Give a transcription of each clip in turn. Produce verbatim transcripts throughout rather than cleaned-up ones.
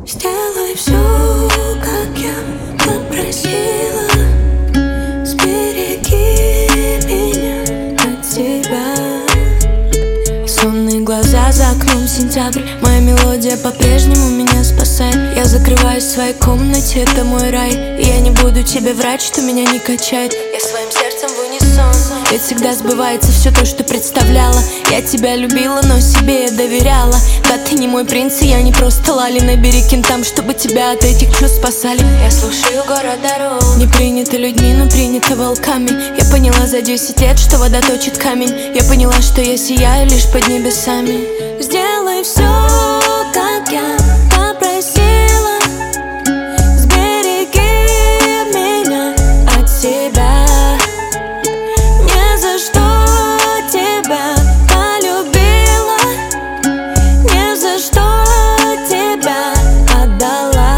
Сделай все, как я попросила. Сбереги меня от тебя. Сонные глаза, за окном сентябрь. Моя мелодия по-прежнему меня спасает. Я закрываюсь в своей комнате, это мой рай. И я не буду тебе врать, что меня не качает. Я своим сердцем в унисон. Ведь всегда сбывается все то, что представляла. Я тебя любила, но себе я доверяла. Да, ты не мой принц, и я не просто Лали. Набери кентам, чтобы тебя от этих чувств спасали. Я слушаю город дорог. Не принято людьми, но принято волками. Я поняла за десять лет, что вода точит камень. Я поняла, что я сияю лишь под небесами. Сделай все, как я попросила. Сбереги меня от себя. Не за что тебя полюбила, не за что тебя отдала.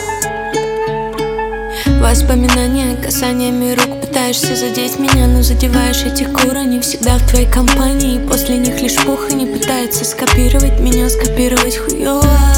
Воспоминания касаниями рук. Пытаешься задеть меня, но задеваешь этих кур. Они всегда в твоей компании, и после них лишь пух. И не пытаются скопировать меня, скопировать хуёво.